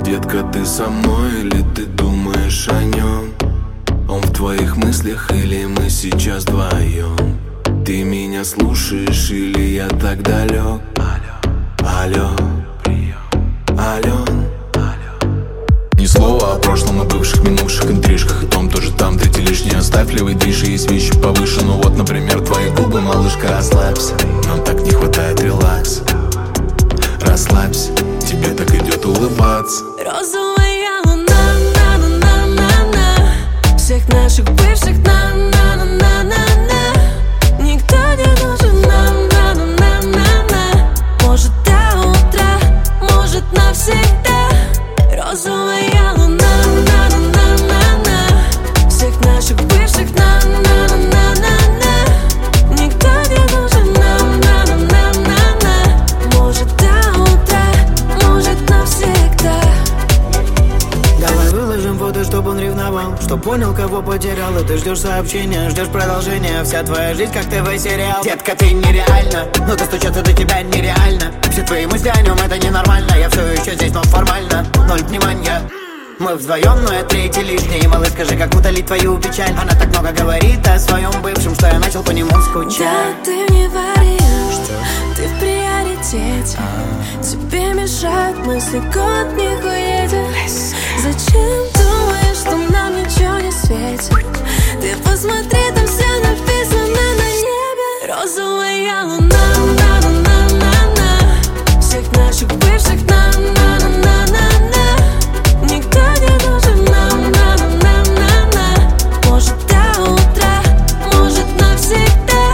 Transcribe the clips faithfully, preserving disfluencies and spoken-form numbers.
Детка, ты со мной или ты думаешь о нем? Он в твоих мыслях или мы сейчас вдвоем? Ты меня слушаешь или я так далек? Алло, алло, ни слова о прошлом, о бывших, минувших интрижках. И том тоже там, третий лишний оставь, левый движ, и есть вещи повыше. Ну вот, например, твои губы, малышка, расслабься. Нам так не хватает релакса. Расслабься, тебе так идет улыбаться. Розовая луна, на-на-на-на-на, всех наших бывших, на-на-на-на-на. Никто не нужен нам, на-на-на-на-на. Может до утра, может навсегда. Розовая луна, на-на-на-на-на, всех наших бывших, на-на-на-на-на. Никто не нужен нам, на-на-на-на-на. Может до утра, может навсегда. Давай выложим фото, чтобы он ревновал, чтоб понял, кого потерял. И ты ждешь сообщения, ждешь продолжения. Вся твоя жизнь как ТВ-сериал. Детка, ты нереальна, но достучаться до тебя нереально. Все твои мысли о нем, это ненормально. Я все еще здесь, но формально ноль внимания. Мы вдвоем, но я третий лишний. Малыш, скажи, как утолить твою печаль. Она так много говорит о своем бывшем, что я начал по нему скучать. Да, ты не вариант, ты в приоритете. Тебе мешают мысли, год не уедет. Зачем думаешь, что нам ничего не светит? Ты посмотри, там все написано на небе. Розовая луна, на-на-на-на-на, всех наших бывших, на-на-на-на-на. Никто не нужен нам, на-на-на-на-на. Может до утра, может навсегда.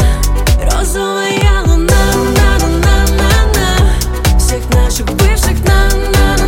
Розовая луна, на-на-на-на-на, всех наших бывших, на-на-на.